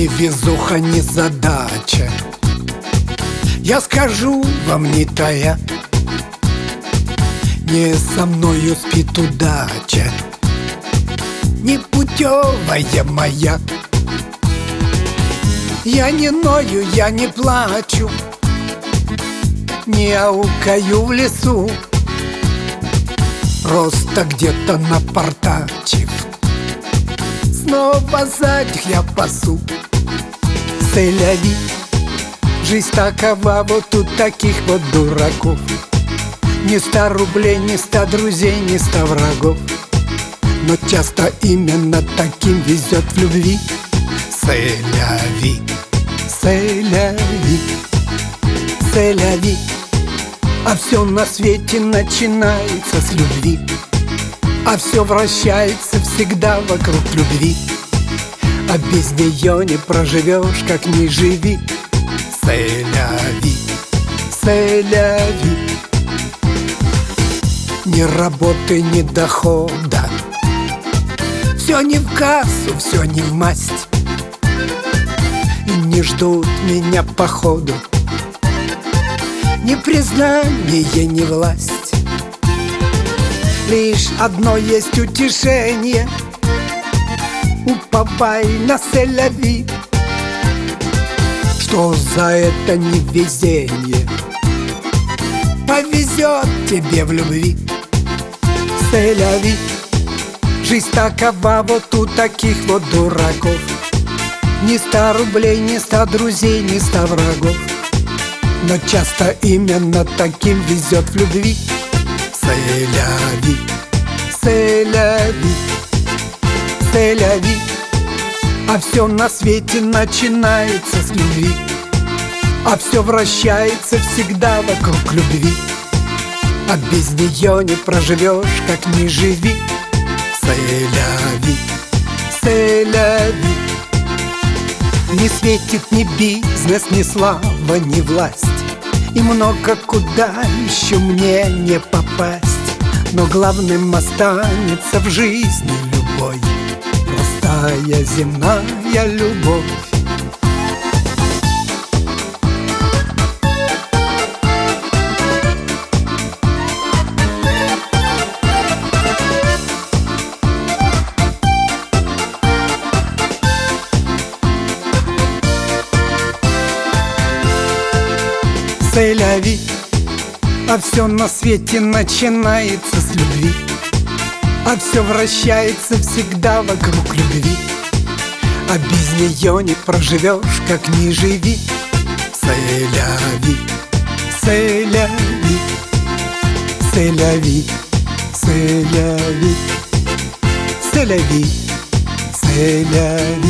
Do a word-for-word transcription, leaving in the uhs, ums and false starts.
невезуха, не задача. Я скажу вам, не тая, не со мною спит удача, непутевая моя. Я не ною, я не плачу, не аукаю в лесу, просто где-то напортачив, снова сзади я пасу. Сэляви, жизнь такова, вот у таких вот дураков. Ни ста рублей, ни ста друзей, ни ста врагов, но часто именно таким везет в любви. Сэляви, сэляви, сэляви, а все на свете начинается с любви, а все вращается всегда вокруг любви, а без нее не проживешь, как ни живи. Сэляви, сэляви, ни работы, ни дохода, все не в кассу, все не в масть, и не ждут меня походу ни признание, ни власть. Лишь одно есть утешение: уповай на сэляви, что за это невезение повезет тебе в любви. Сэляви, жизнь такова, вот у таких вот дураков. Ни ста рублей, ни ста друзей, ни ста врагов, но часто именно таким везет в любви. Сэляви, сэляви, сэляви, а все на свете начинается с любви, а все вращается всегда вокруг любви, а без нее не проживешь, как ни живи. Сэляви, сэляви, не светит ни бизнес, ни слава, ни власть, и много куда еще мне не попасть, но главным останется в жизни любой простая земная любовь. Сэляви, а все на свете начинается с любви, а все вращается всегда вокруг любви, а без нее не проживешь, как ни живи. Сэляви, сэляви, сэляви, сэляви, сэляви, сэляви.